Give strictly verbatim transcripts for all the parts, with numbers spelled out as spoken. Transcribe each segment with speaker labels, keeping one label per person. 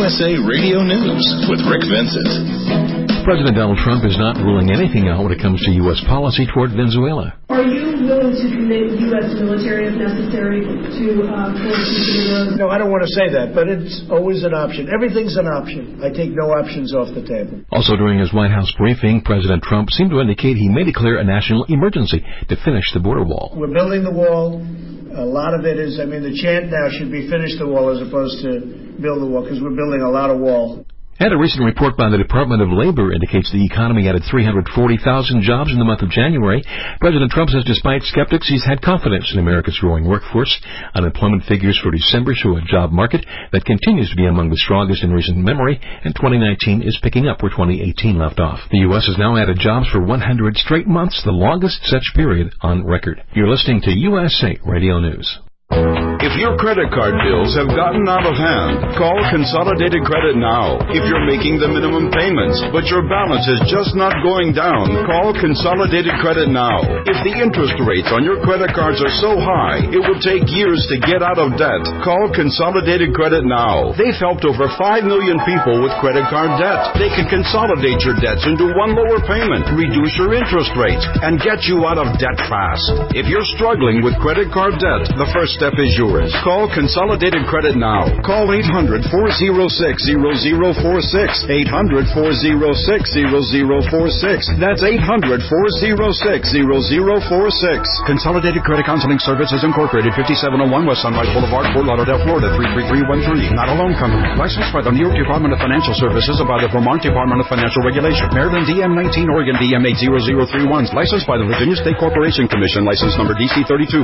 Speaker 1: S A Radio News with Rick Vincent.
Speaker 2: President Donald Trump is not ruling anything out when it comes to U S policy toward Venezuela.
Speaker 3: Are you willing to commit U S military if necessary to uh, force Venezuela?
Speaker 4: No, I don't want to say that, but it's always an option. Everything's an option. I take no options off the table.
Speaker 2: Also during his White House briefing, President Trump seemed to indicate he may declare a national emergency to finish the border wall.
Speaker 4: We're building the wall. A lot of it is, I mean, the chant now should be finish the wall as opposed to build the wall, because we're building a lot of wall.
Speaker 2: And a recent report by the Department of Labor indicates the economy added three hundred forty thousand jobs in the month of January. President Trump says despite skeptics, he's had confidence in America's growing workforce. Unemployment figures for December show a job market that continues to be among the strongest in recent memory, and twenty nineteen is picking up where twenty eighteen left off. The U S has now added jobs for one hundred straight months, the longest such period on record. You're listening to U S A Radio News.
Speaker 5: If your credit card bills have gotten out of hand, call Consolidated Credit now. If you're making the minimum payments, but your balance is just not going down, call Consolidated Credit now. If the interest rates on your credit cards are so high, it will take years to get out of debt, call Consolidated Credit now. They've helped over five million people with credit card debt. They can consolidate your debts into one lower payment, reduce your interest rates, and get you out of debt fast. If you're struggling with credit card debt, the first step is yours. Call Consolidated Credit now. Call eight hundred, four oh six, zero zero four six. eight hundred, four oh six, zero zero four six. That's eight hundred, four oh six, zero zero four six. Consolidated Credit Counseling Services Incorporated, fifty-seven oh one West Sunrise Boulevard, Fort Lauderdale, Florida, three three three one three. Not a loan company. Licensed by the New York Department of Financial Services and by the Vermont Department of Financial Regulation. Maryland D M nineteen, Oregon D M eight zero zero three one. Licensed by the Virginia State Corporation Commission. License number D C thirty-two.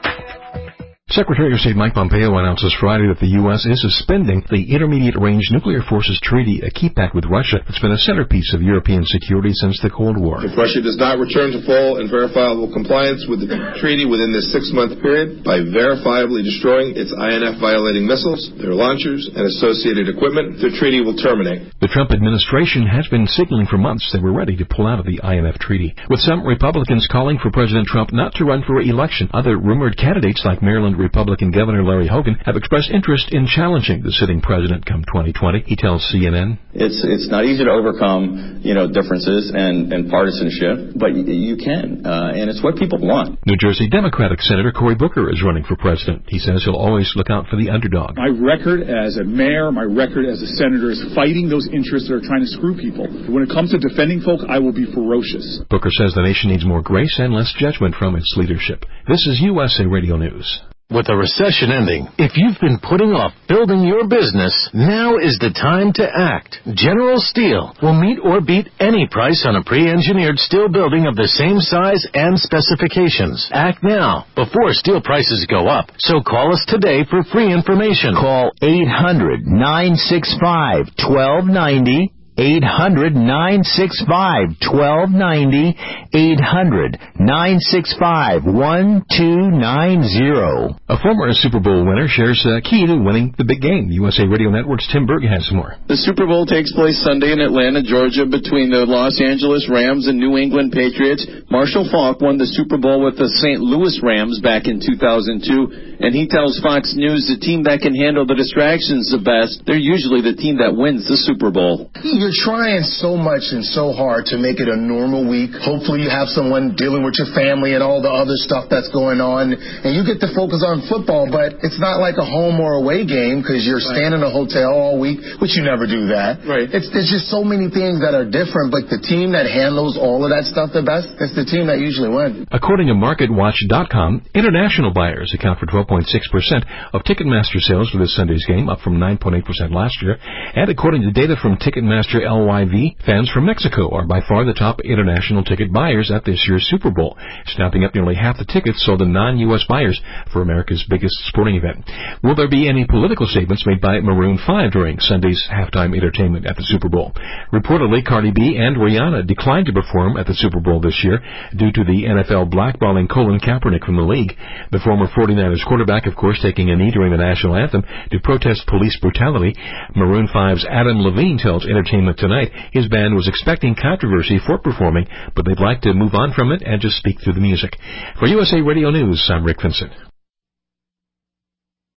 Speaker 2: Secretary of State Mike Pompeo announces Friday that the U S is suspending the Intermediate Range Nuclear Forces Treaty, a key pact with Russia that's been a centerpiece of European security since the Cold War.
Speaker 6: If Russia does not return to full and verifiable compliance with the treaty within this six-month period by verifiably destroying its I N F-violating missiles, their launchers, and associated equipment, the treaty will terminate.
Speaker 2: The Trump administration has been signaling for months they were ready to pull out of the I N F treaty, with some Republicans calling for President Trump not to run for re-election. Other rumored candidates like Maryland Republican Governor Larry Hogan have expressed interest in challenging the sitting president come twenty twenty. He tells C N N,
Speaker 7: It's it's not easy to overcome, you know, differences and, and partisanship, but you, you can, uh, and it's what people want.
Speaker 2: New Jersey Democratic Senator Cory Booker is running for president. He says he'll always look out for the underdog.
Speaker 8: My record as a mayor, my record as a senator is fighting those interests that are trying to screw people. When it comes to defending folk, I will be ferocious.
Speaker 2: Booker says the nation needs more grace and less judgment from its leadership. This is U S A Radio News.
Speaker 9: With the recession ending, if you've been putting off building your business, now is the time to act. General Steel will meet or beat any price on a pre-engineered steel building of the same size and specifications. Act now, before steel prices go up. So call us today for free information.
Speaker 10: Call eight hundred, nine six five, one two nine zero. eight hundred, nine six five, one two nine zero. eight hundred, nine six five, one two nine zero.
Speaker 2: A former Super Bowl winner shares a key to winning the big game. U S A Radio Network's Tim Berg has more.
Speaker 11: The Super Bowl takes place Sunday in Atlanta, Georgia, between the Los Angeles Rams and New England Patriots. Marshall Faulk won the Super Bowl with the Saint Louis Rams back in two thousand two, and he tells Fox News the team that can handle the distractions the best, they're usually the team that wins the Super Bowl.
Speaker 12: You're trying so much and so hard to make it a normal week. Hopefully you have someone dealing with your family and all the other stuff that's going on, and you get to focus on football, but it's not like a home or away game because you're right. staying in a hotel all week, which you never do that.
Speaker 11: Right.
Speaker 12: It's, there's just so many things that are different, but the team that handles all of that stuff the best, it's the team that usually wins.
Speaker 2: According to Market Watch dot com, international buyers account for twelve point six percent of Ticketmaster sales for this Sunday's game, up from nine point eight percent last year. And according to data from Ticketmaster L Y V, fans from Mexico are by far the top international ticket buyers at this year's Super Bowl, snapping up nearly half the tickets sold to non-U S buyers for America's biggest sporting event. Will there be any political statements made by Maroon five during Sunday's halftime entertainment at the Super Bowl? Reportedly, Cardi B and Rihanna declined to perform at the Super Bowl this year due to the N F L blackballing Colin Kaepernick from the league. The former forty-niners quarterback, of course, taking a knee during the national anthem to protest police brutality. Maroon five's Adam Levine tells Entertainment Tonight his band was expecting controversy for performing, but they'd like to move on from it and just speak through the music. For U S A Radio News, I'm Rick Vincent.